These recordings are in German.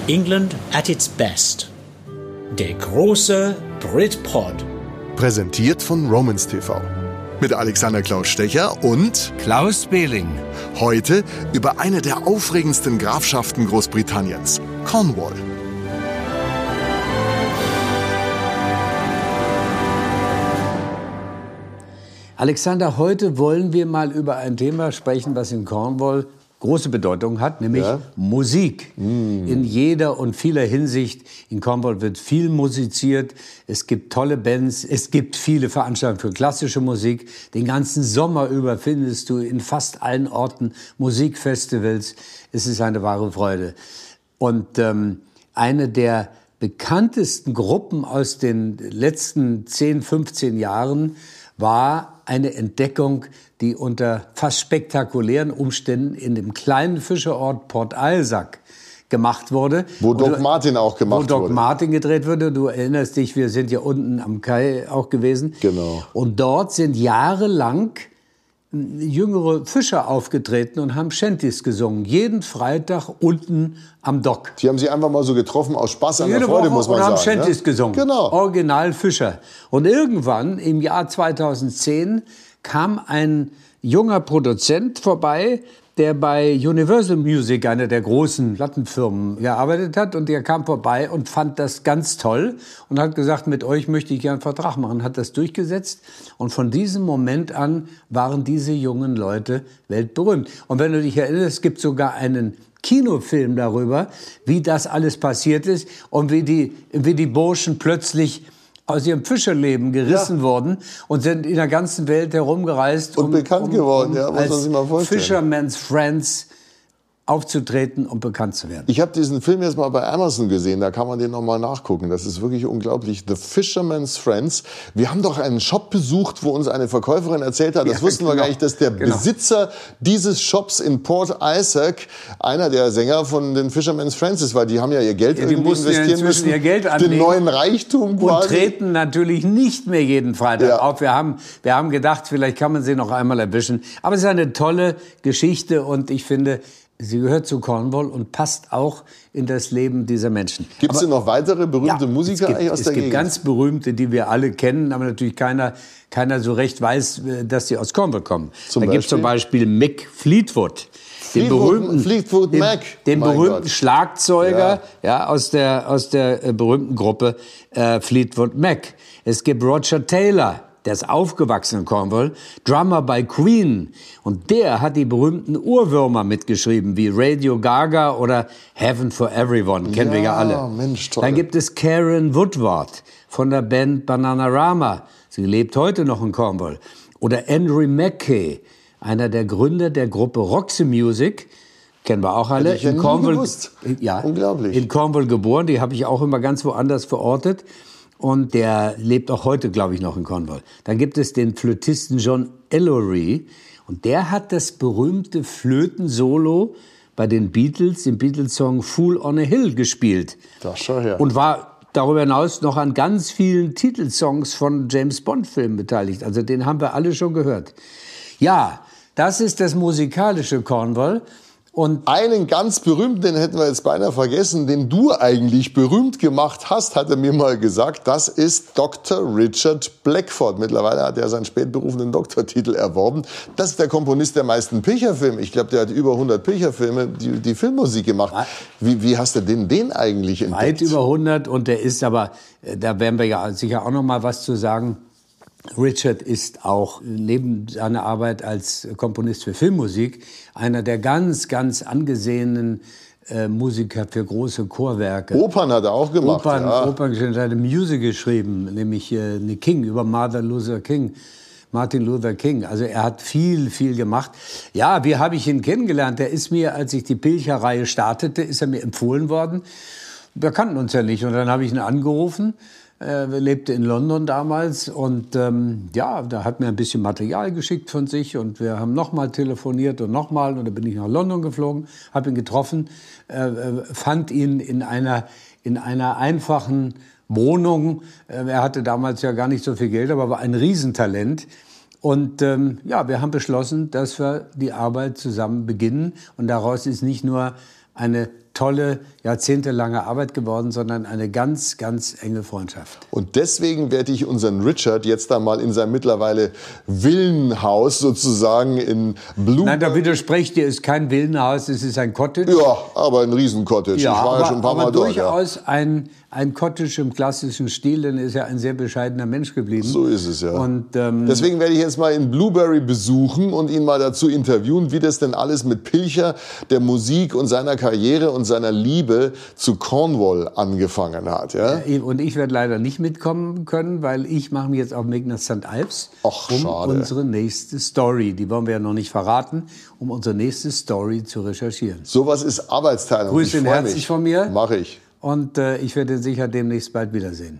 England at its best. Der große Britpod. Präsentiert von Romans TV. Mit Alexander Klaus Stecher und Klaus Behling. Heute über eine der aufregendsten Grafschaften Großbritanniens, Cornwall. Alexander, heute wollen wir mal über ein Thema sprechen, was in Cornwall große Bedeutung hat, nämlich Musik. In jeder und vieler Hinsicht. In Cornwall wird viel musiziert. Es gibt tolle Bands. Es gibt viele Veranstaltungen für klassische Musik. Den ganzen Sommer über findest du in fast allen Orten Musikfestivals. Es ist eine wahre Freude. Und eine der bekanntesten Gruppen aus den letzten 10, 15 Jahren war eine Entdeckung, die unter fast spektakulären Umständen in dem kleinen Fischerort Port Isaac gemacht wurde. Wo Doc Martin auch gemacht wurde. Wo Doc Martin gedreht wurde. Du erinnerst dich, wir sind ja unten am Kai auch gewesen. Genau. Und dort sind jahrelang jüngere Fischer aufgetreten und haben Shanties gesungen. Jeden Freitag unten am Dock. Die haben sie einfach mal so getroffen aus Spaß an der Freude, muss man sagen. Und haben sagen, Shanties gesungen. Genau. Original Fischer. Und irgendwann im Jahr 2010 kam ein junger Produzent vorbei, der bei Universal Music, einer der großen Plattenfirmen, gearbeitet hat. Und der kam vorbei und fand das ganz toll und hat gesagt, mit euch möchte ich gerne einen Vertrag machen. Hat das durchgesetzt. Und von diesem Moment an waren diese jungen Leute weltberühmt. Und wenn du dich erinnerst, es gibt sogar einen Kinofilm darüber, wie das alles passiert ist und wie die Burschen plötzlich aus ihrem Fischerleben gerissen worden und sind in der ganzen Welt herumgereist. Und bekannt geworden, muss man sich mal vorstellen. Fisherman's Friends aufzutreten und bekannt zu werden. Ich habe diesen Film jetzt mal bei Amazon gesehen, da kann man den noch mal nachgucken. Das ist wirklich unglaublich. The Fisherman's Friends. Wir haben doch einen Shop besucht, wo uns eine Verkäuferin erzählt hat, das wussten wir gar nicht, dass der Besitzer dieses Shops in Port Isaac einer der Sänger von den Fisherman's Friends ist, weil die haben ja ihr Geld irgendwie investieren müssen, ihr Geld anlegen, den neuen Reichtum quasi. Und treten natürlich nicht mehr jeden Freitag auf. Wir haben gedacht, vielleicht kann man sie noch einmal erwischen. Aber es ist eine tolle Geschichte und ich finde, sie gehört zu Cornwall und passt auch in das Leben dieser Menschen. Gibt es denn noch weitere berühmte Musiker aus der Gegend? Es gibt ganz berühmte, die wir alle kennen, aber natürlich keiner so recht weiß, dass sie aus Cornwall kommen. Da gibt es zum Beispiel Mick Fleetwood. Den berühmten Schlagzeuger aus der berühmten Gruppe Fleetwood Mac. Es gibt Roger Taylor. Der ist aufgewachsen in Cornwall, Drummer bei Queen. Und der hat die berühmten Urwürmer mitgeschrieben, wie Radio Gaga oder Heaven for Everyone, kennen wir ja alle. Mensch, toll. Dann gibt es Karen Woodward von der Band Bananarama. Sie lebt heute noch in Cornwall. Oder Andrew Mackay, einer der Gründer der Gruppe Roxy Music. Kennen wir auch alle. Hätte ich ja nie gewusst. Unglaublich. In Cornwall geboren, die habe ich auch immer ganz woanders verortet. Und der lebt auch heute, glaube ich, noch in Cornwall. Dann gibt es den Flötisten John Ellery. Und der hat das berühmte Flötensolo bei den Beatles, im Beatles-Song Fool on a Hill gespielt. Das schau her. Und war darüber hinaus noch an ganz vielen Titelsongs von James-Bond-Filmen beteiligt. Also den haben wir alle schon gehört. Ja, das ist das musikalische Cornwall. Und einen ganz berühmten, den hätten wir jetzt beinahe vergessen, den du eigentlich berühmt gemacht hast, hat er mir mal gesagt, das ist Dr. Richard Blackford. Mittlerweile hat er seinen spätberufenen Doktortitel erworben. Das ist der Komponist der meisten Pilcher-Filme. Ich glaube, der hat über 100 Pilcher-Filme, die Filmmusik gemacht. Wie hast du den eigentlich entdeckt? Weit über 100 und der ist aber, da werden wir ja sicher auch noch mal was zu sagen. Richard ist auch neben seiner Arbeit als Komponist für Filmmusik einer der ganz, ganz angesehenen Musiker für große Chorwerke. Opern hat er auch gemacht. Opern, er hat eine Musical geschrieben, nämlich eine King, über Martin Luther King. Also er hat viel, viel gemacht. Ja, wie habe ich ihn kennengelernt? Der ist mir, als ich die Pilcher-Reihe startete, ist er mir empfohlen worden. Wir kannten uns ja nicht. Und dann habe ich ihn angerufen. Er lebte in London damals und da hat mir ein bisschen Material geschickt von sich und wir haben nochmal telefoniert und nochmal und dann bin ich nach London geflogen, habe ihn getroffen, fand ihn in einer einfachen Wohnung. Er hatte damals ja gar nicht so viel Geld, aber war ein Riesentalent. Und wir haben beschlossen, dass wir die Arbeit zusammen beginnen und daraus ist nicht nur eine tolle, jahrzehntelange Arbeit geworden, sondern eine ganz, ganz enge Freundschaft. Und deswegen werde ich unseren Richard jetzt da mal in sein mittlerweile Villenhaus sozusagen in Blueberry... Nein, da widersprecht dir, es ist kein Villenhaus, es ist ein Cottage. Ja, aber ein Riesen-Cottage. Ja, ich war ja schon ein paar Mal dort. Durchaus ein Cottage im klassischen Stil, denn er ist ja ein sehr bescheidener Mensch geblieben. So ist es, ja. Und, deswegen werde ich jetzt mal in Blueberry besuchen und ihn mal dazu interviewen, wie das denn alles mit Pilcher, der Musik und seiner Karriere und seiner Liebe zu Cornwall angefangen hat. Ja? Und ich werde leider nicht mitkommen können, weil ich mache mich jetzt auf den Weg nach St. Ives, schade. Unsere nächste Story, die wollen wir ja noch nicht verraten, um unsere nächste Story zu recherchieren. Sowas ist Arbeitsteilung. Grüße ihn herzlich von mir. Mache ich. Und ich werde ihn sicher demnächst bald wiedersehen.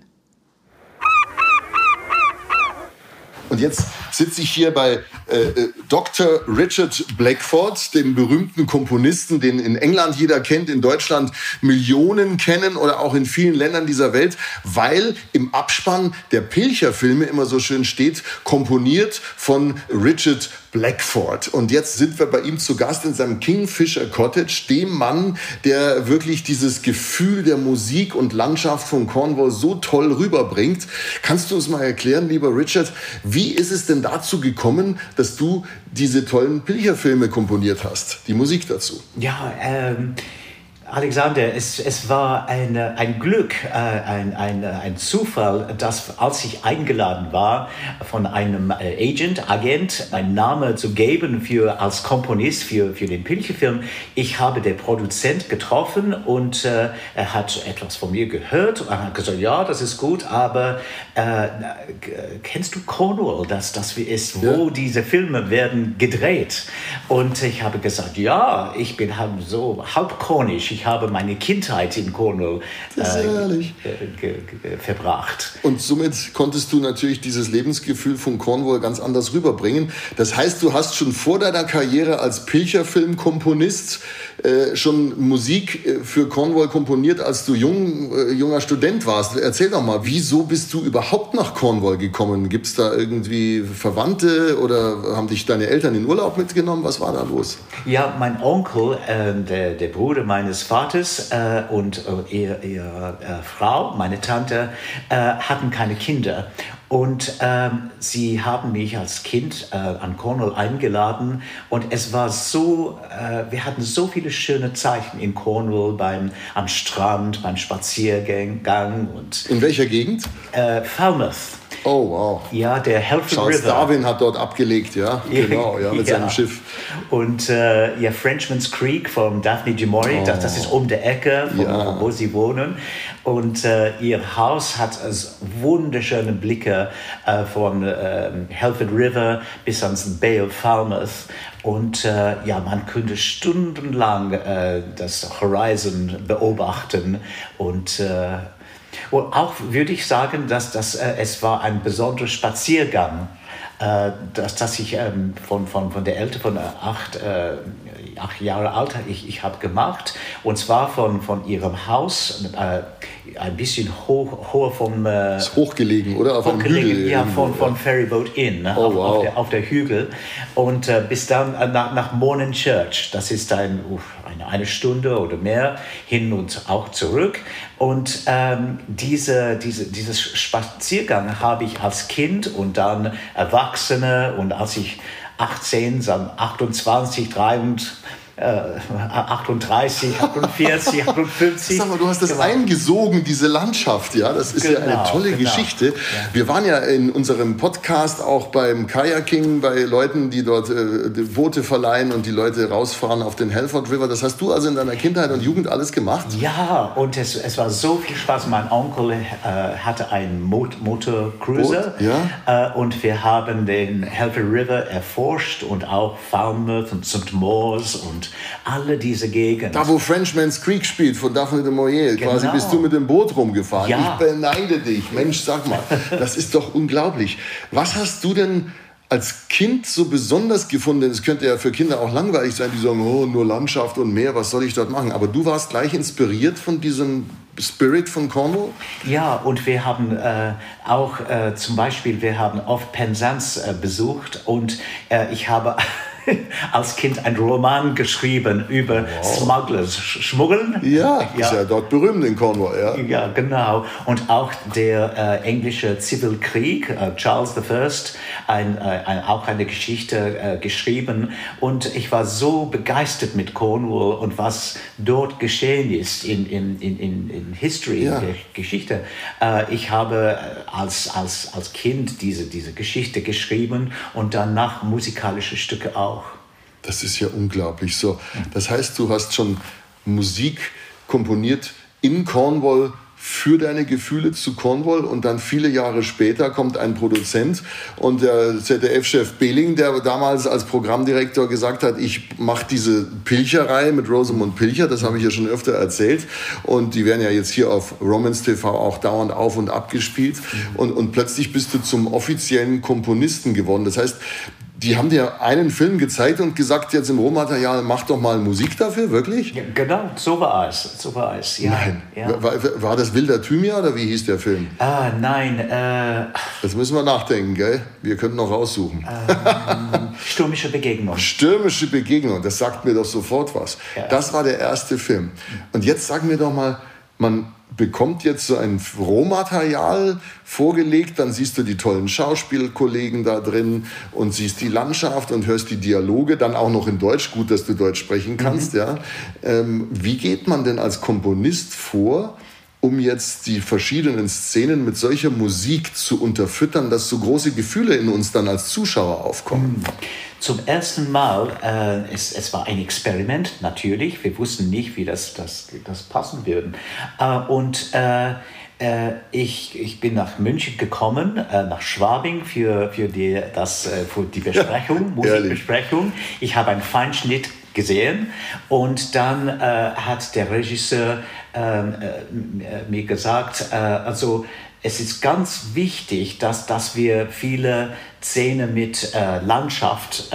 Und jetzt sitze ich hier bei Dr. Richard Blackford, dem berühmten Komponisten, den in England jeder kennt, in Deutschland Millionen kennen oder auch in vielen Ländern dieser Welt, weil im Abspann der Pilcher-Filme immer so schön steht, komponiert von Richard Blackford. Und jetzt sind wir bei ihm zu Gast in seinem Kingfisher Cottage, dem Mann, der wirklich dieses Gefühl der Musik und Landschaft von Cornwall so toll rüberbringt. Kannst du uns mal erklären, lieber Richard, wie ist es denn dazu gekommen, dass du diese tollen Pilcherfilme komponiert hast, die Musik dazu? Ja, Alexander, es war ein Glück, ein Zufall, dass als ich eingeladen war von einem Agent, einen Namen zu geben als Komponist für den Pilcherfilm, ich habe den Produzent getroffen und er hat etwas von mir gehört und hat gesagt, ja, das ist gut, aber kennst du Cornwall, das ist, wo diese Filme werden gedreht? Und ich habe gesagt, ja, ich bin so halb cornisch. Ich habe meine Kindheit in Cornwall verbracht. Und somit konntest du natürlich dieses Lebensgefühl von Cornwall ganz anders rüberbringen. Das heißt, du hast schon vor deiner Karriere als Pilcherfilmkomponist schon Musik für Cornwall komponiert, als du junger Student warst. Erzähl doch mal, wieso bist du überhaupt nach Cornwall gekommen? Gibt es da irgendwie Verwandte oder haben dich deine Eltern in Urlaub mitgenommen? Was war da los? Ja, mein Onkel, der Bruder meines Vaters und ihre Frau, meine Tante, hatten keine Kinder. Und sie haben mich als Kind an Cornwall eingeladen. Und es war so, wir hatten so viele schöne Zeiten in Cornwall, am Strand, beim Spaziergang. Und in welcher Gegend? Falmouth. Oh, wow. Ja, der Helford Charles River. Darwin hat dort abgelegt, ja, genau, ja, mit seinem Schiff. Und Frenchman's Creek von Daphne du Maurier, das ist um der Ecke, wo sie wohnen. Und ihr Haus hat wunderschöne Blicke von Helford River bis ans Bay of Falmouth. Und man könnte stundenlang das Horizon beobachten und auch würde ich sagen, dass es war ein besonderer Spaziergang, dass ich von der Ältere von 8 Jahre alt ich habe gemacht, und zwar von ihrem Haus ein bisschen hoch vom ist hochgelegen, oder auf einem Hügel? Ja, von Ferryboat Inn, auf der Hügel, und bis dann nach Morning Church. Das ist eine Stunde oder mehr hin und auch zurück. Und dieses Spaziergang habe ich als Kind und dann Erwachsene, und als ich 18, dann 28, 38, 48, 58. Sag mal, du hast das eingesogen, diese Landschaft, ja, das ist ja eine tolle Geschichte. Ja. Wir waren ja in unserem Podcast auch beim Kayaking, bei Leuten, die dort Boote verleihen und die Leute rausfahren auf den Helford River. Das hast du also in deiner Kindheit und Jugend alles gemacht? Ja, und es war so viel Spaß. Mein Onkel hatte einen Motorcruiser, und wir haben den Helford River erforscht und auch Falmouth und St. Maurs und alle diese Gegenden. Da, wo Frenchman's Creek spielt, von Daphne du Maurier, quasi bist du mit dem Boot rumgefahren. Ja. Ich beneide dich. Mensch, sag mal, das ist doch unglaublich. Was hast du denn als Kind so besonders gefunden? Es könnte ja für Kinder auch langweilig sein, die sagen, oh, nur Landschaft und Meer, was soll ich dort machen? Aber du warst gleich inspiriert von diesem Spirit von Cornwall? Ja, und wir haben auch zum Beispiel, wir haben oft Penzance besucht, und ich habe als Kind einen Roman geschrieben über Smugglers, Schmuggeln. Ja, ist ja dort berühmt in Cornwall, ja. Ja, genau. Und auch der englische Zivilkrieg, Charles I, auch eine Geschichte geschrieben. Und ich war so begeistert mit Cornwall und was dort geschehen ist in History, in der Geschichte. Ich habe als Kind diese Geschichte geschrieben und danach musikalische Stücke auch. Das ist ja unglaublich so. Das heißt, du hast schon Musik komponiert in Cornwall für deine Gefühle zu Cornwall und dann viele Jahre später kommt ein Produzent und der ZDF-Chef Behling, der damals als Programmdirektor gesagt hat, ich mache diese Pilcher-Reihe mit Rosamund Pilcher, das habe ich ja schon öfter erzählt und die werden ja jetzt hier auf Romance TV auch dauernd auf und ab gespielt und plötzlich bist du zum offiziellen Komponisten geworden. Das heißt, die haben dir einen Film gezeigt und gesagt, jetzt im Rohmaterial, mach doch mal Musik dafür, wirklich? Ja, genau, so war es. Ja, nein. Ja. War das Wilder Thymian oder wie hieß der Film? Nein. Das müssen wir nachdenken, gell? Wir könnten noch raussuchen. Stürmische Begegnung. Stürmische Begegnung, das sagt mir doch sofort was. Ja. Das war der erste Film. Und jetzt sag mir doch mal, man bekommt jetzt so ein Rohmaterial vorgelegt, dann siehst du die tollen Schauspielkollegen da drin und siehst die Landschaft und hörst die Dialoge, dann auch noch in Deutsch, gut, dass du Deutsch sprechen kannst. Ja. Wie geht man denn als Komponist vor, um jetzt die verschiedenen Szenen mit solcher Musik zu unterfüttern, dass so große Gefühle in uns dann als Zuschauer aufkommen? Zum ersten Mal, es war ein Experiment, natürlich. Wir wussten nicht, wie das passen würde. Ich bin nach München gekommen, nach Schwabing für die Besprechung, Musikbesprechung. Ich habe einen Feinschnitt gesehen und dann hat der Regisseur mir gesagt, also es ist ganz wichtig, dass wir viele Szenen mit Landschaft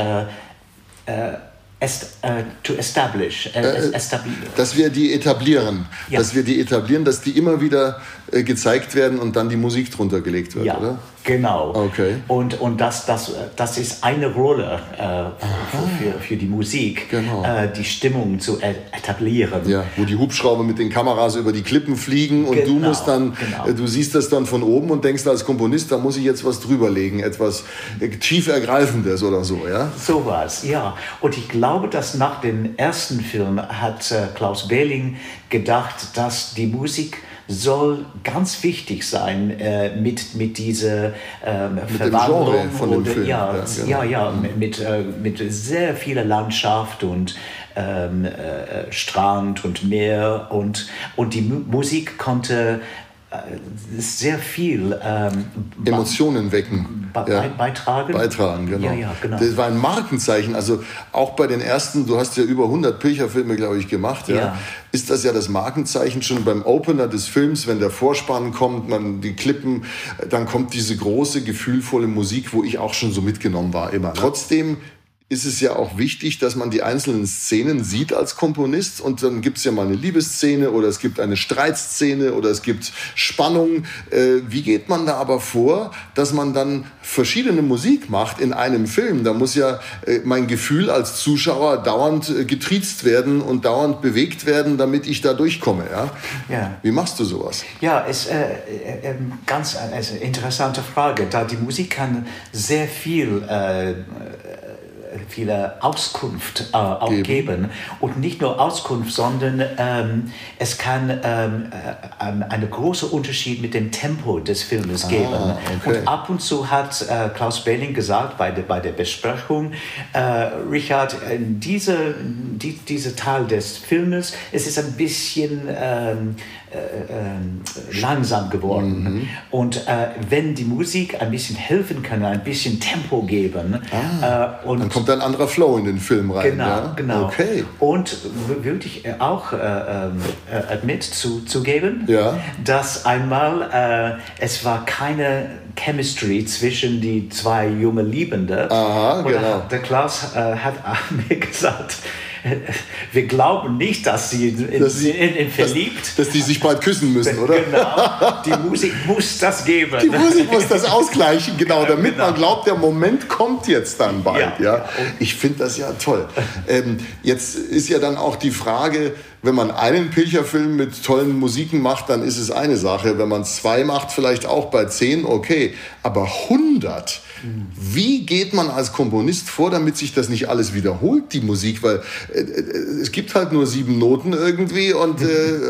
dass wir die etablieren, dass die immer wieder gezeigt werden und dann die Musik drunter gelegt wird, oder? Genau. Okay. Und das ist eine Rolle für die Musik, genau. Die Stimmung zu etablieren. Ja, wo die Hubschrauber mit den Kameras über die Klippen fliegen und du musst dann, du siehst das dann von oben und denkst als Komponist, da muss ich jetzt was drüberlegen, etwas tief Ergreifendes oder so, ja? So was, ja. Und ich glaube, dass nach dem ersten Film hat Klaus Behling gedacht, dass die Musik soll ganz wichtig sein mit dieser Verwandlung. Dem Genre von dem Film. Mit sehr vieler Landschaft und Strand und Meer und die Musik konnte sehr viel Emotionen wecken. Beitragen, genau. Ja, genau. Das war ein Markenzeichen. Also auch bei den ersten, du hast ja über 100 Pilcher-Filme, glaube ich, gemacht. Ja. Ist das ja das Markenzeichen schon beim Opener des Films, wenn der Vorspann kommt, die Klippen, dann kommt diese große, gefühlvolle Musik, wo ich auch schon so mitgenommen war immer. Trotzdem ist es ja auch wichtig, dass man die einzelnen Szenen sieht als Komponist und dann gibt es ja mal eine Liebesszene oder es gibt eine Streitszene oder es gibt Spannung. Wie geht man da aber vor, dass man dann verschiedene Musik macht in einem Film? Da muss ja mein Gefühl als Zuschauer dauernd getriezt werden und dauernd bewegt werden, damit ich da durchkomme. Ja? Wie machst du sowas? Ja, ist ganz eine interessante Frage, da die Musik kann sehr viele Auskunft auch geben. Und nicht nur Auskunft, sondern es kann einen großen Unterschied mit dem Tempo des Filmes geben. Okay. Und ab und zu hat Klaus Behling gesagt bei der Besprechung, Richard, dieser Teil des Filmes, es ist ein bisschen langsam geworden. Und wenn die Musik ein bisschen helfen kann, ein bisschen Tempo geben, und dann kommt ein anderer Flow in den Film rein. Genau. Okay. Und würde ich auch zugeben, dass einmal es war keine Chemistry zwischen die zwei jungen Liebenden. Aha, genau. Der Klaus hat mir gesagt, wir glauben nicht, dass sie in verliebt. Dass die sich bald küssen müssen, oder? Genau, die Musik muss das geben. Die Musik muss das ausgleichen, genau, damit man glaubt, der Moment kommt jetzt dann bald. Ja. Ich finde das ja toll. Jetzt ist ja dann auch die Frage, wenn man einen Pilcher-Film mit tollen Musiken macht, dann ist es eine Sache. Wenn man 2 macht, vielleicht auch bei 10, okay. Aber 100, wie geht man als Komponist vor, damit sich das nicht alles wiederholt, die Musik? Weil es gibt halt nur 7 Noten irgendwie und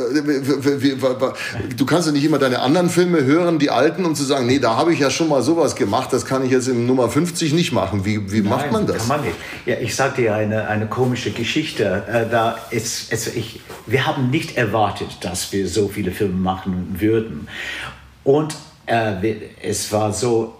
du kannst ja nicht immer deine anderen Filme hören, die alten, um zu sagen, nee, da habe ich ja schon mal sowas gemacht, das kann ich jetzt im Nummer 50 nicht machen. Wie macht man das? Kann man nicht. Ja, ich sage dir eine komische Geschichte. Wir haben nicht erwartet, dass wir so viele Filme machen würden. Und es war so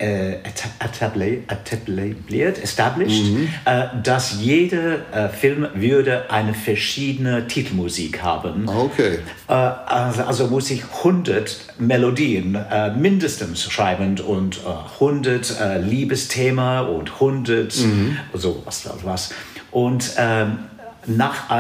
established, dass jeder Film würde eine verschiedene Titelmusik haben. Okay. Also muss ich 100 Melodien mindestens schreiben und 100 Liebesthema und 100 so was. Und nach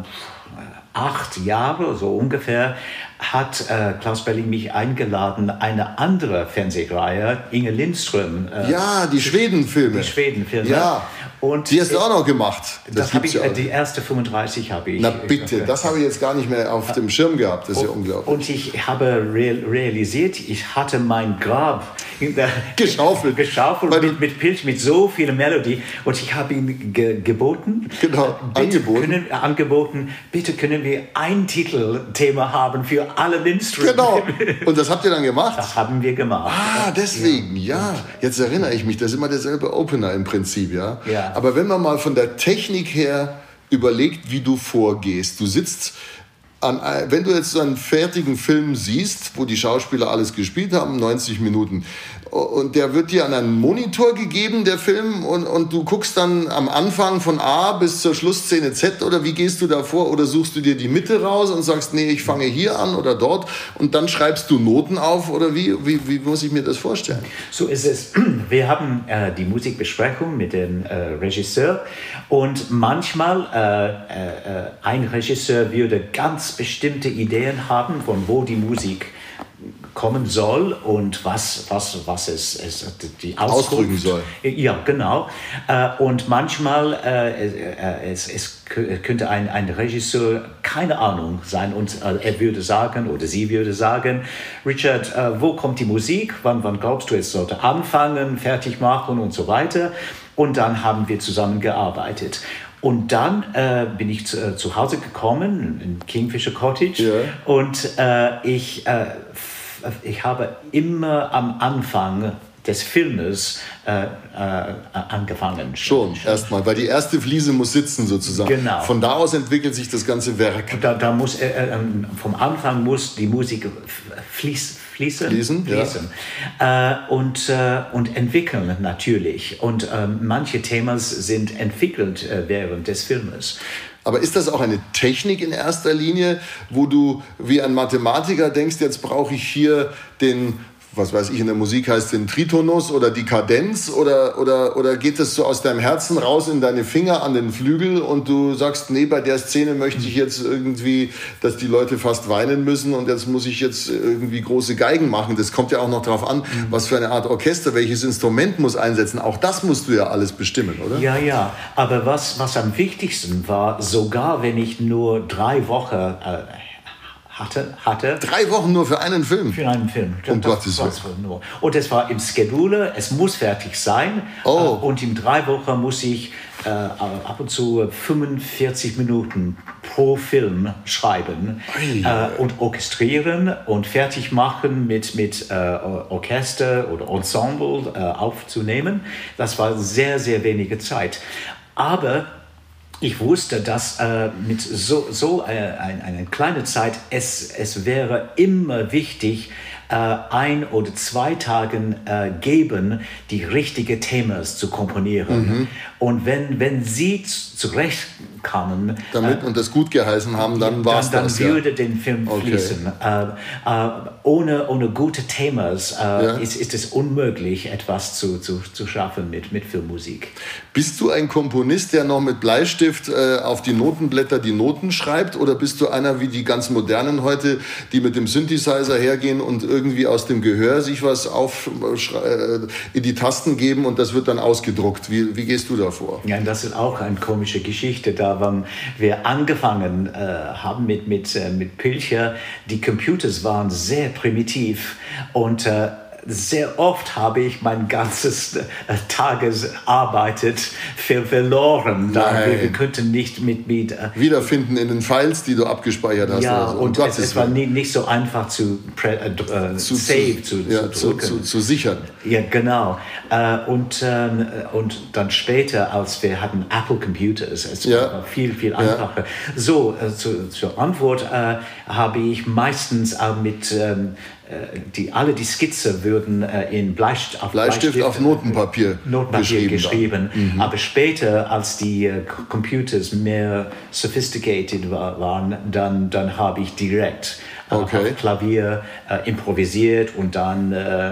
8 Jahre, so ungefähr, hat Klaus Berling mich eingeladen, eine andere Fernsehreihe, Inge Lindström. Ja, die Schwedenfilme. Ja. Und die hast du auch noch gemacht. Das habe ich, die erste 35 habe ich. Na bitte, das habe ich jetzt gar nicht mehr auf dem Schirm gehabt. Das ist ja unglaublich. Und ich habe realisiert, ich hatte mein Grab geschaufelt mit Pilch, mit so viel Melodie. Und ich habe ihm geboten, angeboten, bitte können wir ein Titelthema haben für alle Lindström. Genau. Und das habt ihr dann gemacht? Das haben wir gemacht. Ah, deswegen, ja. Jetzt erinnere ich mich, das ist immer derselbe Opener im Prinzip, ja. Aber wenn man mal von der Technik her überlegt, wie du vorgehst, du sitzt wenn du jetzt so einen fertigen Film siehst, wo die Schauspieler alles gespielt haben, 90 Minuten, und der wird dir an einen Monitor gegeben, der Film, und du guckst dann am Anfang von A bis zur Schlussszene Z, oder wie gehst du da vor? Oder suchst du dir die Mitte raus und sagst, nee, ich fange hier an oder dort, und dann schreibst du Noten auf, oder wie muss ich mir das vorstellen? So ist es. Wir haben die Musikbesprechung mit dem Regisseur, und manchmal ein Regisseur würde ganz bestimmte Ideen haben, von wo die Musik kommen soll und was es die ausdrücken soll. Ja, genau. Und manchmal es könnte ein Regisseur keine Ahnung sein, und er würde sagen oder sie würde sagen, Richard, wo kommt die Musik? Wann glaubst du, es sollte anfangen, fertig machen und so weiter? Und dann haben wir zusammen gearbeitet. Und dann bin ich zu Hause gekommen, in Kingfisher Cottage, und ich habe immer am Anfang des Filmes angefangen. Schon, erstmal, weil die erste Fliese muss sitzen sozusagen. Genau. Von da aus entwickelt sich das ganze Werk. Da muss vom Anfang muss die Musik fließen. Und entwickeln natürlich. Und manche Themen sind entwickelt während des Filmes. Aber ist das auch eine Technik in erster Linie, wo du wie ein Mathematiker denkst, jetzt brauche ich hier den, was weiß ich, in der Musik heißt den Tritonus oder die Kadenz, oder geht das so aus deinem Herzen raus in deine Finger an den Flügel und du sagst, nee, bei der Szene möchte ich jetzt irgendwie, dass die Leute fast weinen müssen und jetzt muss ich jetzt irgendwie große Geigen machen. Das kommt ja auch noch drauf an, was für eine Art Orchester, welches Instrument muss einsetzen. Auch das musst du ja alles bestimmen, oder? Ja, aber was am wichtigsten war, sogar wenn ich nur 3 Wochen hatte. 3 Wochen nur für einen Film? Für einen Film. Um Gottes Willen. Und es war im Schedule, es muss fertig sein. Und in 3 Wochen muss ich ab und zu 45 Minuten pro Film schreiben und orchestrieren und fertig machen mit Orchester oder Ensemble aufzunehmen. Das war sehr, sehr wenige Zeit. Aber ich wusste, dass mit so einer kleinen Zeit es wäre immer wichtig, 1 oder 2 Tagen geben, die richtigen Themen zu komponieren. Und wenn sie zurechtkamen, und das gut geheißen haben, dann war es das. Dann würde den Film fließen. Ohne gute Themen ist es unmöglich, etwas zu schaffen mit Filmmusik. Bist du ein Komponist, der noch mit Bleistift auf die Notenblätter die Noten schreibt, oder bist du einer wie die ganz Modernen heute, die mit dem Synthesizer hergehen und irgendwie aus dem Gehör sich was in die Tasten geben und das wird dann ausgedruckt? Wie gehst du da vor? Ja, das ist auch eine komische Geschichte. Da, wann wir angefangen haben mit Pilcher, die Computers waren sehr primitiv und sehr oft habe ich mein ganzes Tagesarbeit verloren. Wir könnten nicht mit wiederfinden in den Files, die du abgespeichert hast. Ja, oder so. und es war nicht so einfach zu sichern. Ja, genau. Und dann später, als wir hatten Apple Computers, es war viel, viel einfacher. So, zur Antwort habe ich meistens auch mit alle die Skizze würden in Bleistift auf Notenpapier geschrieben. Aber später, als die Computers mehr sophisticated waren, dann habe ich direkt auf Klavier improvisiert und dann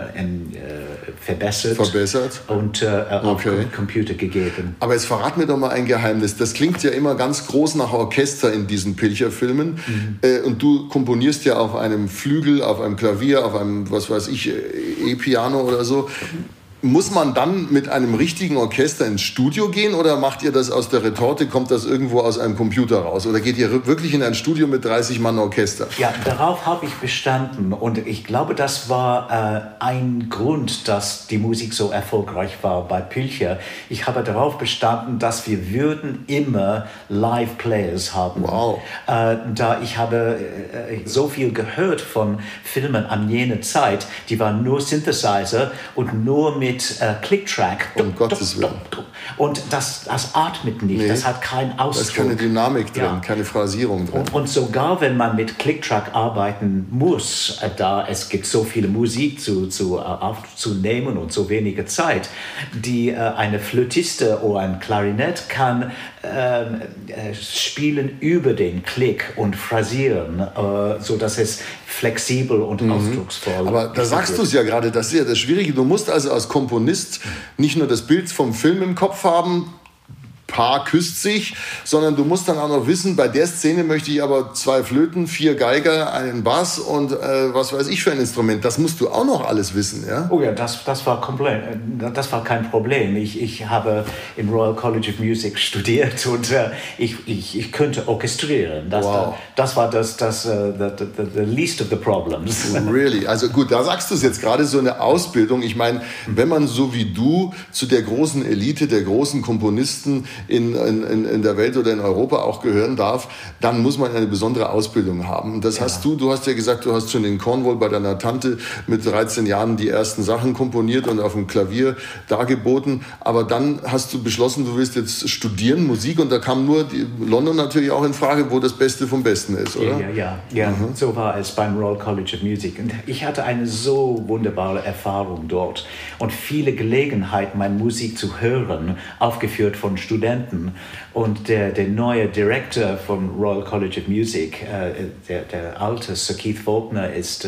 verbessert und auf den Computer gegeben. Aber jetzt verrat mir doch mal ein Geheimnis. Das klingt ja immer ganz groß nach Orchester in diesen Pilcher-Filmen. Und du komponierst ja auf einem Flügel, auf einem Klavier, auf einem, was weiß ich, E-Piano oder so. Muss man dann mit einem richtigen Orchester ins Studio gehen oder macht ihr das aus der Retorte, kommt das irgendwo aus einem Computer raus? Oder geht ihr wirklich in ein Studio mit 30 Mann Orchester? Ja, darauf habe ich bestanden und ich glaube, das war ein Grund, dass die Musik so erfolgreich war bei Pilcher. Ich habe darauf bestanden, dass wir würden immer Live-Players haben. Wow. Da ich habe so viel gehört von Filmen an jener Zeit, die waren nur Synthesizer und nur mit Click-Track. Um Gottes Willen. Und das atmet nicht, nee, das hat keinen Ausdruck. Da ist keine Dynamik drin, keine Phrasierung drin. Und sogar wenn man mit Click-Track arbeiten muss, da es gibt so viele Musik aufzunehmen und so wenige Zeit, die eine Flötiste oder ein Klarinett kann spielen über den Klick und phrasieren, so dass es flexibel und ausdrucksvoll. Aber da sagst du es ja gerade, das ist ja das Schwierige. Du musst also als Komponist nicht nur das Bild vom Film im Kopf haben, Paar küsst sich, sondern du musst dann auch noch wissen, bei der Szene möchte ich aber 2 Flöten, 4 Geiger, einen Bass und was weiß ich für ein Instrument. Das musst du auch noch alles wissen, ja? Oh ja, das war kein Problem. Ich habe im Royal College of Music studiert und ich könnte orchestrieren. Das war the least of the problems. Really? Also gut, da sagst du es jetzt gerade, so eine Ausbildung. Ich meine, wenn man so wie du zu der großen Elite, der großen Komponisten in der Welt oder in Europa auch gehören darf, dann muss man eine besondere Ausbildung haben. Das hast du hast ja gesagt, du hast schon in Cornwall bei deiner Tante mit 13 Jahren die ersten Sachen komponiert und auf dem Klavier dargeboten. Aber dann hast du beschlossen, du willst jetzt studieren, Musik, und da kam nur London natürlich auch in Frage, wo das Beste vom Besten ist, oder? Ja. So war es beim Royal College of Music. Und ich hatte eine so wunderbare Erfahrung dort und viele Gelegenheiten, meine Musik zu hören, aufgeführt von Studenten. Und der neue Director vom Royal College of Music, der alte Sir Keith Faulkner, ist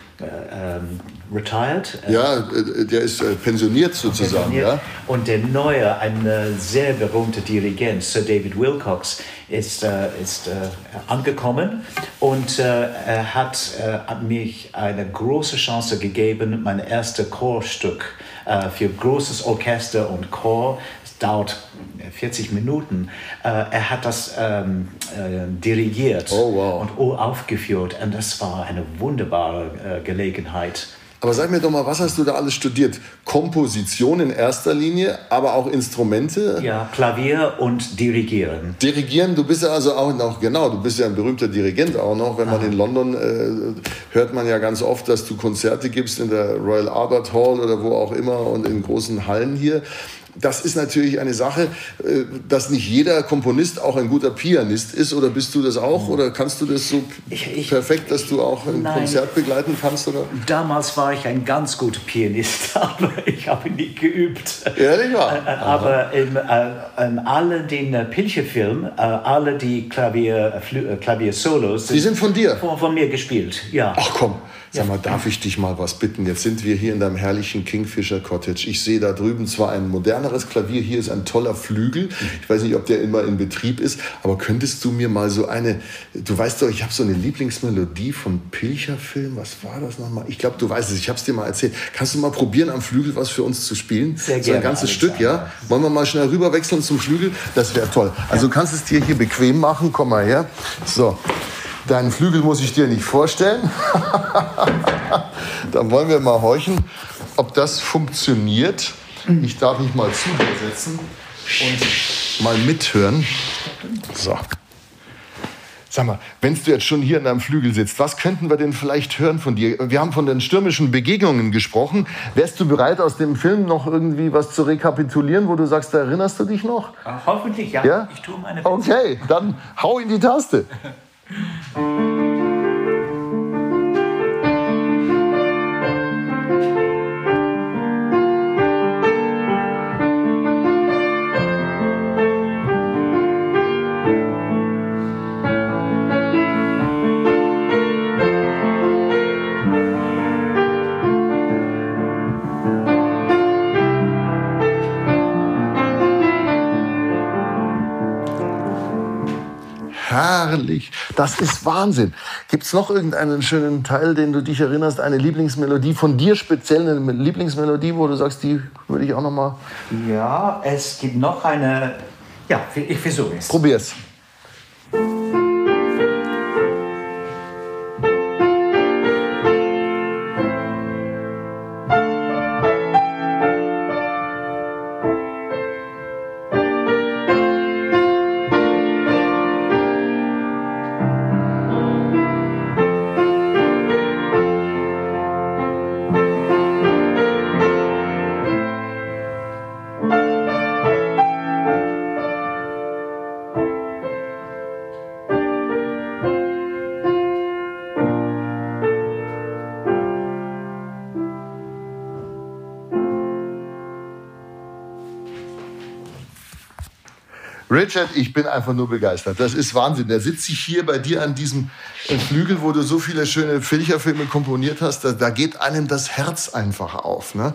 retired. Ja, der ist pensioniert sozusagen. Ja. Und der neue, ein sehr berühmter Dirigent, Sir David Wilcox, ist angekommen und er hat mich eine große Chance gegeben, mein erstes Chorstück für großes Orchester und Chor. Dauert 40 Minuten. Er hat das dirigiert und aufgeführt und das war eine wunderbare Gelegenheit. Aber sag mir doch mal, was hast du da alles studiert? Komposition in erster Linie, aber auch Instrumente? Ja, Klavier und Dirigieren. Dirigieren, du bist ja also auch noch, genau, du bist ja ein berühmter Dirigent auch noch. Wenn man in London, hört man ja ganz oft, dass du Konzerte gibst in der Royal Albert Hall oder wo auch immer und in großen Hallen hier. das ist natürlich eine Sache, dass nicht jeder Komponist auch ein guter Pianist ist. Oder bist du das auch? Oder kannst du das so perfekt, dass du auch ein Konzert begleiten kannst? Oder? Damals war ich ein ganz guter Pianist, aber ich habe nie geübt. Ehrlich wahr? Aber in alle den Pilcher-Filmen, alle die Klavier-Solos, die sind von dir? Von mir gespielt, ja. Ach komm. Sag mal, darf ich dich mal was bitten? Jetzt sind wir hier in deinem herrlichen Kingfisher Cottage. Ich sehe da drüben zwar ein moderneres Klavier, hier ist ein toller Flügel. Ich weiß nicht, ob der immer in Betrieb ist, aber könntest du mir mal so eine, du weißt doch, ich habe so eine Lieblingsmelodie vom Pilcher-Film. Was war das nochmal? Ich glaube, du weißt es, ich habe es dir mal erzählt. Kannst du mal probieren, am Flügel was für uns zu spielen? Sehr gerne. So ein ganzes Stück, ja? Wollen wir mal schnell rüber wechseln zum Flügel? Das wäre toll. Also du kannst es dir hier bequem machen. Komm mal her. So. Deinen Flügel muss ich dir nicht vorstellen. Dann wollen wir mal horchen, ob das funktioniert. Ich darf mich mal zu dir setzen und mal mithören. So. Sag mal, wenn du jetzt schon hier in deinem Flügel sitzt, was könnten wir denn vielleicht hören von dir? Wir haben von den stürmischen Begegnungen gesprochen. Wärst du bereit, aus dem Film noch irgendwie was zu rekapitulieren, wo du sagst, da erinnerst du dich noch? Hoffentlich, ja. Ja? Ich tue meine Beste. Okay, dann hau in die Taste. Herrlich, das ist Wahnsinn. Gibt es noch irgendeinen schönen Teil, den du dich erinnerst, eine Lieblingsmelodie von dir, speziell eine Lieblingsmelodie, wo du sagst, die würde ich auch noch mal... Ja, es gibt noch eine... Ja, ich versuche es. Probier's. Richard, ich bin einfach nur begeistert. Das ist Wahnsinn. Da sitze ich hier bei dir an diesem Flügel, wo du so viele schöne Pilcher-Filme komponiert hast. Da geht einem das Herz einfach auf. Ne?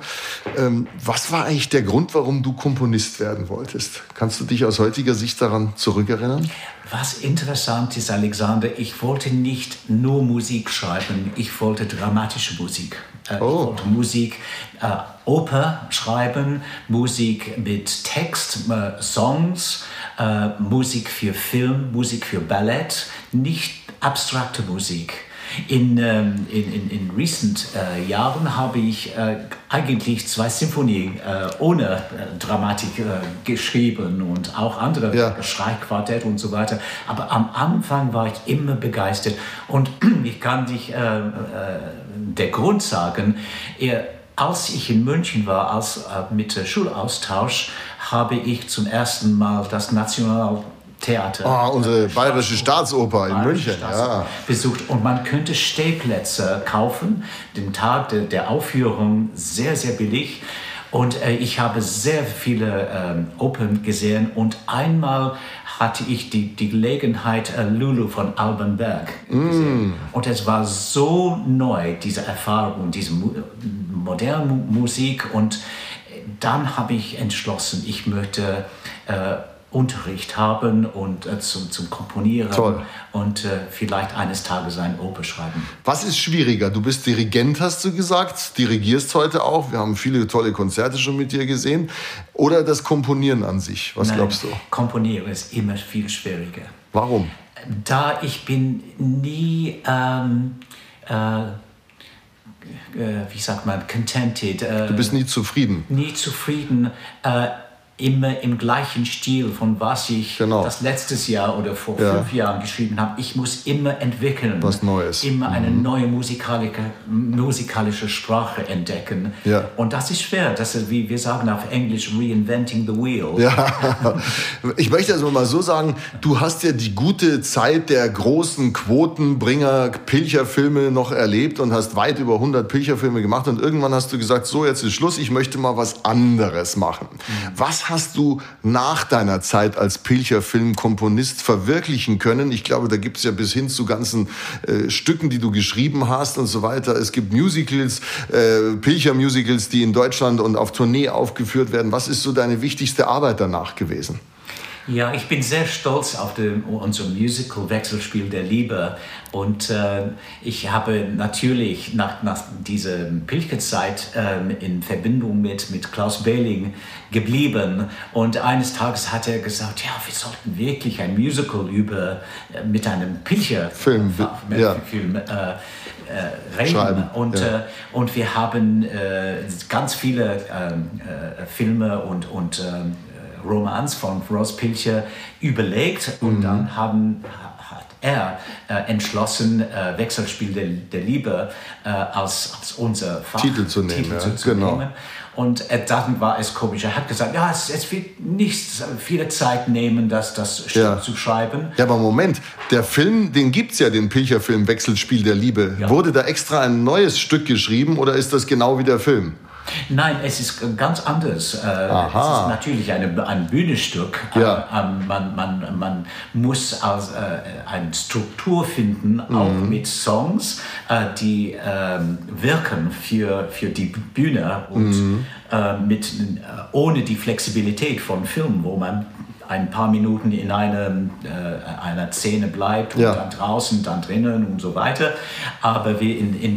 Was war eigentlich der Grund, warum du Komponist werden wolltest? Kannst du dich aus heutiger Sicht daran zurückerinnern? Was interessant ist, Alexander, ich wollte nicht nur Musik schreiben, ich wollte dramatische Musik. Ich wollte Musik, Oper schreiben, Musik mit Text, Songs, Musik für Film, Musik für Ballett, nicht abstrakte Musik. In recent Jahren habe ich eigentlich 2 Sinfonien ohne Dramatik geschrieben und auch andere Streichquartett und so weiter. Aber am Anfang war ich immer begeistert. Und ich kann dich der Grund sagen, als ich in München war, mit Schulaustausch, habe ich zum ersten Mal das Nationaltheater, unsere Bayerische Staatsoper in München, besucht. Und man könnte Stehplätze kaufen, den Tag der Aufführung sehr, sehr billig. Und ich habe sehr viele Opern gesehen. Und einmal hatte ich die Gelegenheit, Lulu von Alban Berg gesehen. Und es war so neu, diese Erfahrung, diese moderne Musik. Und dann habe ich entschlossen, ich möchte Unterricht haben und zum Komponieren. Toll. Und vielleicht eines Tages eine Oper schreiben. Was ist schwieriger? Du bist Dirigent, hast du gesagt, dirigierst heute auch. Wir haben viele tolle Konzerte schon mit dir gesehen. Oder das Komponieren an sich? Was glaubst du? Komponieren ist immer viel schwieriger. Warum? Da ich bin nie, wie sagt man, contented. Du bist nie zufrieden. Nie zufrieden. immer im gleichen Stil, von was ich das letztes Jahr oder vor 5 Jahren geschrieben habe. Ich muss immer entwickeln. Was Neues. Immer eine neue musikalische Sprache entdecken. Ja. Und das ist schwer. Das ist, wie wir sagen auf Englisch, reinventing the wheel. Ja. Ich möchte also mal so sagen, du hast ja die gute Zeit der großen Quotenbringer Pilcherfilme noch erlebt und hast weit über 100 Pilcherfilme gemacht und irgendwann hast du gesagt, so jetzt ist Schluss, ich möchte mal was anderes machen. Was hast du nach deiner Zeit als Pilcher-Filmkomponist verwirklichen können? Ich glaube, da gibt es ja bis hin zu ganzen Stücken, die du geschrieben hast und so weiter. Es gibt Musicals, Pilcher-Musicals, die in Deutschland und auf Tournee aufgeführt werden. Was ist so deine wichtigste Arbeit danach gewesen? Ja, ich bin sehr stolz auf unser Musical Wechselspiel der Liebe und ich habe natürlich nach dieser Pilcherzeit in Verbindung mit Klaus Behling geblieben und eines Tages hat er gesagt, ja, wir sollten wirklich ein Musical mit einem Pilcherfilm reden. Und wir haben ganz viele Filme und Romans von Ross Pilcher überlegt und dann hat er entschlossen, Wechselspiel der Liebe als unser Titel zu nehmen. Nehmen. Und dann war es komisch. Er hat gesagt, ja, es wird nicht viele Zeit nehmen, das Stück zu schreiben. Ja, aber Moment, der Film, den gibt's ja, den Pilcher-Film Wechselspiel der Liebe. Ja. Wurde da extra ein neues Stück geschrieben oder ist das genau wie der Film? Nein, es ist ganz anders. Es ist natürlich ein Bühnenstück. Ja. Man muss eine Struktur finden, auch mit Songs, die wirken für die Bühne und ohne die Flexibilität von Film, wo man ein paar Minuten in einer Szene bleibt und dann draußen, dann drinnen und so weiter. Aber wir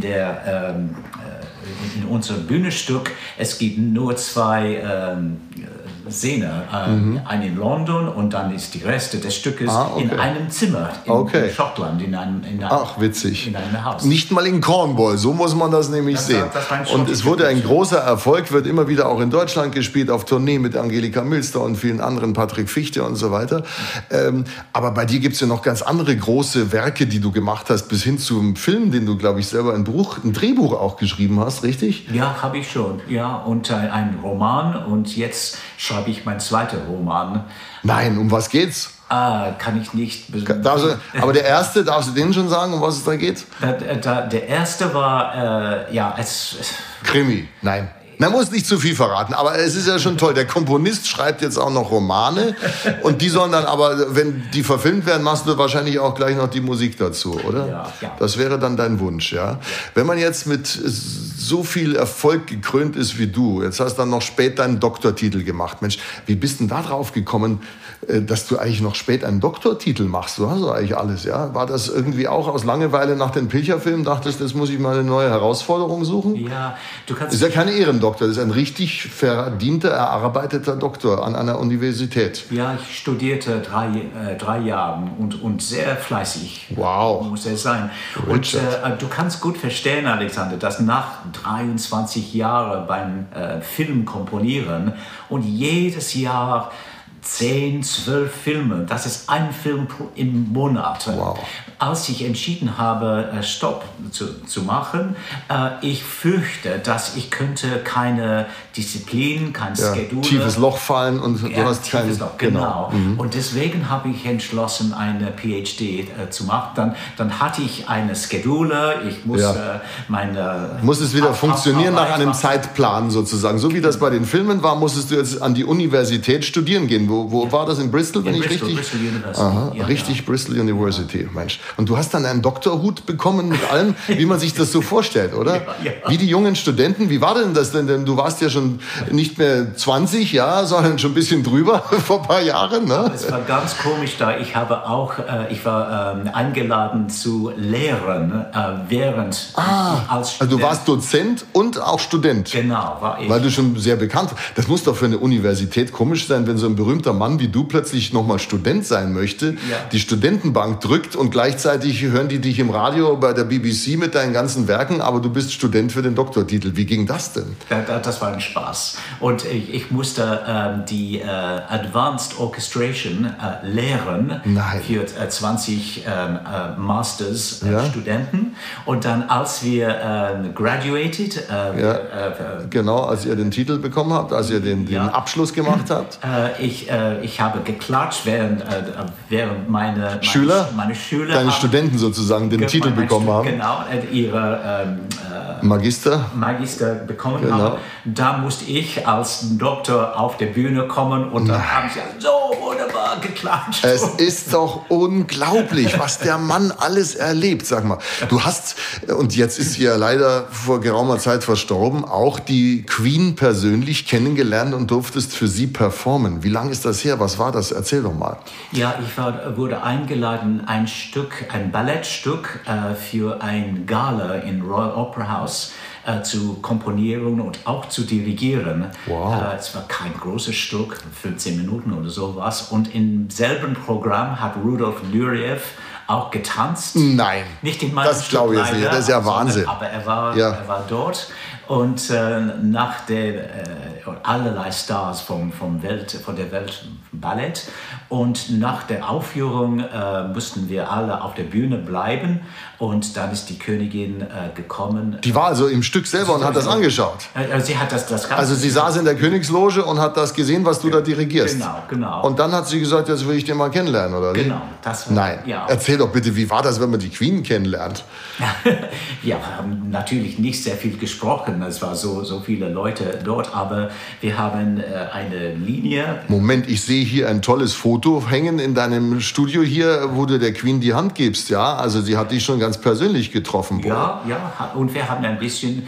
in unserem Bühnenstück, es gibt nur 2 Szenen. Eine in London und dann ist die Reste des Stückes in einem Zimmer in Schottland, in einem witzig. In einem Haus. Nicht mal in Cornwall, so muss man das nämlich sehen. Und es wurde ein großer Erfolg, wird immer wieder auch in Deutschland gespielt, auf Tournee mit Angelika Milster und vielen anderen, Patrick Fichte und so weiter. Aber bei dir gibt es ja noch ganz andere große Werke, die du gemacht hast, bis hin zum Film, den du, glaube ich, selber ein Drehbuch auch geschrieben hast, richtig? Ja, habe ich schon. Ja, und ein Roman und jetzt schreibe ich meinen zweiten Roman. Nein, um was geht's? Kann ich nicht. Aber der erste, darfst du den schon sagen, um was es da geht? Der erste war, Krimi, nein. Man muss nicht zu viel verraten, aber es ist ja schon toll. Der Komponist schreibt jetzt auch noch Romane und die sollen dann aber, wenn die verfilmt werden, machst du wahrscheinlich auch gleich noch die Musik dazu, oder? Ja. Das wäre dann dein Wunsch, ja? Wenn man jetzt mit so viel Erfolg gekrönt ist wie du, jetzt hast du dann noch spät deinen Doktortitel gemacht. Mensch, wie bist denn da drauf gekommen, dass du eigentlich noch spät einen Doktortitel machst? Du hast doch eigentlich alles, ja? War das irgendwie auch aus Langeweile nach den Pilcherfilmen? Dachtest du, jetzt muss ich mal eine neue Herausforderung suchen? Ja, du kannst... Ist ja keine Ehrendoktor, das ist ein richtig verdienter, erarbeiteter Doktor an einer Universität. Ja, ich studierte 3 Jahre und sehr fleißig. Wow. Muss er sein. Und du kannst gut verstehen, Alexander, dass nach 23 Jahren beim Film komponieren und jedes Jahr 10, 12 Filme, das ist ein Film im Monat. Wow. Als ich entschieden habe, Stopp zu machen, ich fürchte, dass ich könnte keine Disziplin, kein Schedule. Tiefes Loch fallen und du hast kein... Loch, genau. Und deswegen habe ich entschlossen, eine PhD zu machen. Dann hatte ich eine Schedule, ich muss muss es wieder funktionieren nach einem Zeitplan sozusagen. So wie das bei den Filmen war, musstest du jetzt an die Universität studieren gehen. Wo war das? In Bristol, wenn ich richtig... Bristol University. Bristol University, Mensch. Und du hast dann einen Doktorhut bekommen mit allem, wie man sich das so vorstellt, oder? Ja. Wie die jungen Studenten. Wie war denn das denn? Denn du warst ja schon nicht mehr 20, sondern schon ein bisschen drüber vor ein paar Jahren. Ne? Es war ganz komisch da. Ich war eingeladen zu lehren, während als Student. Also du warst Dozent und auch Student. Genau, war ich. Weil du schon sehr bekannt warst. Das muss doch für eine Universität komisch sein, wenn so ein berühmter berühmter Mann wie du plötzlich nochmal Student sein möchte, die Studentenbank drückt und gleichzeitig hören die dich im Radio bei der BBC mit deinen ganzen Werken, aber du bist Student für den Doktortitel. Wie ging das denn? Das war ein Spaß. Und ich musste die Advanced Orchestration lehren für 20 Masters-Studenten. Und dann, als wir graduated... genau, als ihr den Titel bekommen habt, als ihr den Abschluss gemacht habt. Ich habe geklatscht, während meine Schüler, deine Studenten sozusagen, den Titel bekommen haben. Genau, ihre Magister bekommen haben. Da musste ich als Doktor auf der Bühne kommen und dann haben sie so wunderbar geklatscht. Es ist doch unglaublich, was der Mann alles erlebt. Sag mal, du hast, und jetzt ist sie ja leider vor geraumer Zeit verstorben, auch die Queen persönlich kennengelernt und durftest für sie performen. Wie lange ist das her? Was war das? Erzähl doch mal. Ja, ich wurde eingeladen, ein Ballettstück für ein Gala in Royal Opera House zu komponieren und auch zu dirigieren. Wow. Es war kein großes Stück, 15 Minuten oder sowas. Und im selben Programm hat Rudolf Nureyev auch getanzt. Nein, nicht in meinem das glaube ich jetzt nicht. Das ist ja Wahnsinn. Aber er war dort. Und nach der allerlei Stars von der Welt Ballett. Und nach der Aufführung mussten wir alle auf der Bühne bleiben. Und dann ist die Königin gekommen. Die war also im Stück selber und hat das angeschaut? Sie hat das Ganze... Also sie saß in der Königsloge und hat das gesehen, was du da dirigierst? Genau. Und dann hat sie gesagt, jetzt will ich den mal kennenlernen, oder wie? Genau. Nein. Ja. Erzähl doch bitte, wie war das, wenn man die Queen kennenlernt? Ja, wir haben natürlich nicht sehr viel gesprochen. Es waren so viele Leute dort, aber wir haben eine Linie... Moment, ich sehe hier ein tolles Foto hängen in deinem Studio hier, wo du der Queen die Hand gibst, ja? Also sie hat dich schon ganz persönlich getroffen. Ja, und wir haben ein bisschen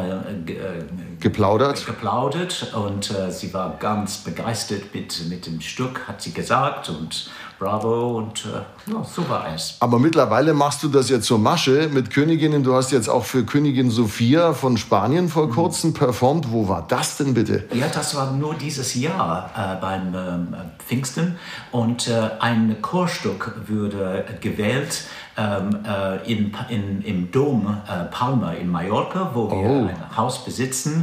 geplaudert und sie war ganz begeistert mit dem Stück, hat sie gesagt, und bravo, und so war es. Aber mittlerweile machst du das jetzt zur Masche mit Königinnen. Du hast jetzt auch für Königin Sophia von Spanien vor kurzem performt. Wo war das denn bitte? Ja, das war nur dieses Jahr beim Pfingsten, und ein Chorstück wurde gewählt im Dom Palma in Mallorca, wo wir ein Haus besitzen,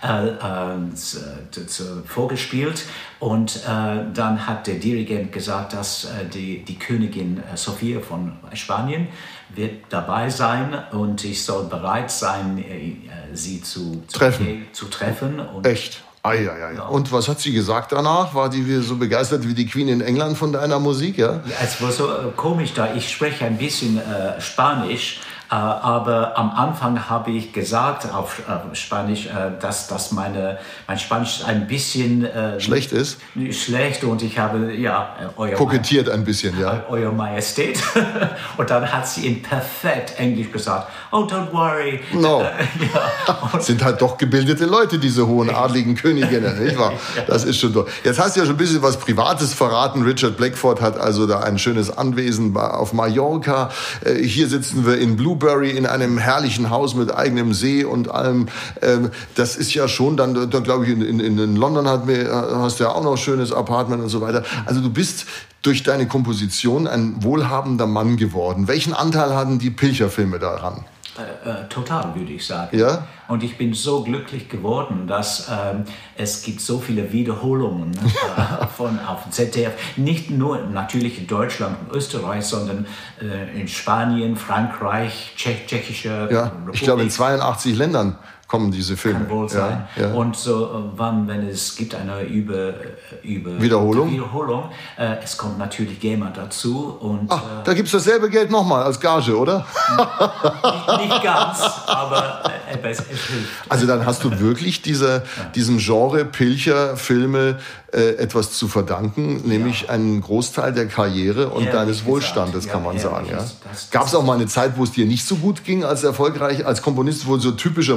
vorgespielt. Und dann hat der Dirigent gesagt, dass die Königin Sophia von Spanien wird dabei sein und ich soll bereit sein, sie zu treffen. Und echt? Ja. Und was hat sie gesagt danach? War die so begeistert wie die Queen in England von deiner Musik? Ja, es war so komisch da. Ich spreche ein bisschen Spanisch, aber am Anfang habe ich gesagt auf Spanisch, dass mein Spanisch ein bisschen schlecht ist. Schlecht, und ich habe kokettiert ein bisschen, ja. Euer Majestät. Und dann hat sie in perfekt Englisch gesagt, oh, don't worry. No. Sind halt doch gebildete Leute, diese hohen adligen Königinnen, nicht wahr? Das ist schon doch. Jetzt hast du ja schon ein bisschen was Privates verraten. Richard Blackford hat also da ein schönes Anwesen auf Mallorca. Hier sitzen wir in Blueberry in einem herrlichen Haus mit eigenem See und allem. Das ist ja schon dann glaube ich, in London hast du ja auch noch ein schönes Apartment und so weiter. Also du bist durch deine Komposition ein wohlhabender Mann geworden. Welchen Anteil hatten die Pilcher-Filme daran? Total, würde ich sagen. Ja? Und ich bin so glücklich geworden, dass es gibt so viele Wiederholungen auf ZDF. Nicht nur natürlich in Deutschland und Österreich, sondern in Spanien, Frankreich, Tschechische Republik. Ich glaube in 82 Ländern kommen diese Filme. Kann wohl sein. Ja. Und so, wenn es gibt eine Wiederholung, es kommt natürlich GEMA dazu. Und, da gibt es dasselbe Geld nochmal als Gage, oder? Nicht ganz, aber es hilft. Also dann hast du wirklich diesem Genre Pilcher-Filme etwas zu verdanken, nämlich einen Großteil der Karriere und deines Wohlstandes, kann man sagen. Ja? Gab es auch mal eine Zeit, wo es dir nicht so gut ging als Komponist, wo so typischer Musiker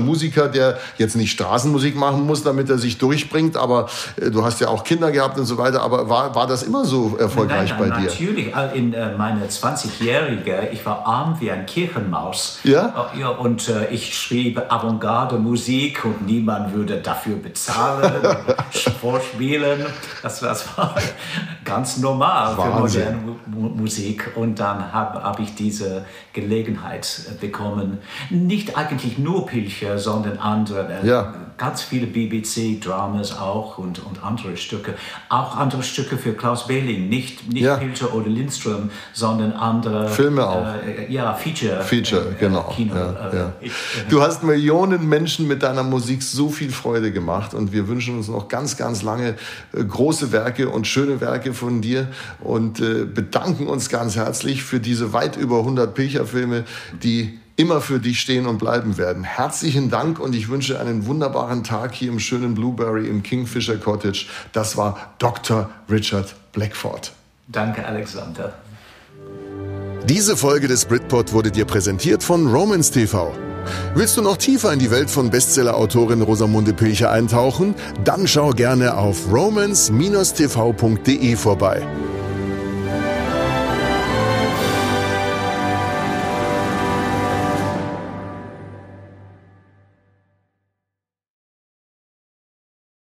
Musiker, der jetzt nicht Straßenmusik machen muss, damit er sich durchbringt, aber du hast ja auch Kinder gehabt und so weiter, aber war das immer so erfolgreich bei dir? Natürlich, in meiner 20-Jährige, ich war arm wie ein Kirchenmaus. Ja? Und ich schrieb Avantgarde-Musik und niemand würde dafür bezahlen, vorspielen. Das war ganz normal für moderne Musik. Und dann habe ich diese Gelegenheit bekommen. Nicht eigentlich nur Pilcher, sondern andere. Ganz viele BBC-Dramas auch und andere Stücke. Auch andere Stücke für Klaus Behling. Nicht Pilcher oder Lindström, sondern andere Filme auch. Feature, genau. Kino. Du hast Millionen Menschen mit deiner Musik so viel Freude gemacht und wir wünschen uns noch ganz, ganz lange große Werke und schöne Werke von dir und bedanken uns ganz herzlich für diese weit über 100 Pilcher-Filme, die immer für dich stehen und bleiben werden. Herzlichen Dank und ich wünsche einen wunderbaren Tag hier im schönen Blueberry im Kingfisher Cottage. Das war Dr. Richard Blackford. Danke, Alexander. Diese Folge des Britpod wurde dir präsentiert von Romance TV. Willst du noch tiefer in die Welt von Bestseller-Autorin Rosamunde Pilcher eintauchen? Dann schau gerne auf romance-tv.de vorbei.